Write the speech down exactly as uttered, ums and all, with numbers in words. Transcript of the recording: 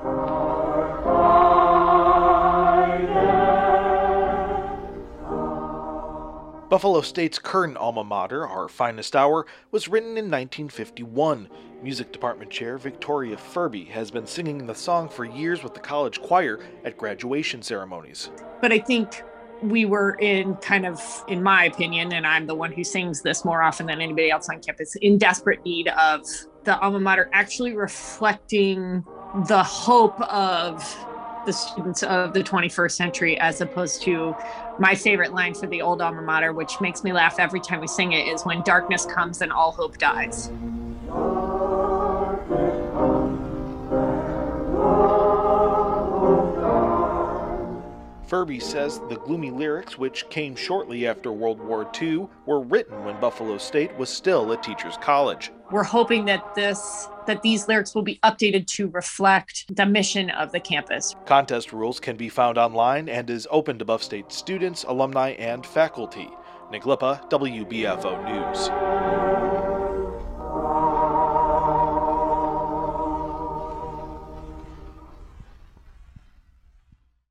Buffalo State's current alma mater, Our Finest Hour, was written in nineteen fifty-one. Music department chair Victoria Furby has been singing the song for years with the college choir at graduation ceremonies. But I think we were in kind of, in my opinion, and I'm the one who sings this more often than anybody else on campus, in desperate need of the alma mater actually reflecting the hope of the students of the twenty-first century, as opposed to my favorite line for the old alma mater, which makes me laugh every time we sing it, is when darkness comes and all hope dies. Furby says the gloomy lyrics, which came shortly after World War Two, were written when Buffalo State was still a teacher's college. We're hoping that this that these lyrics will be updated to reflect the mission of the campus. Contest rules can be found online and is open to Buff State students, alumni, and faculty. Nick Lippa, W B F O News.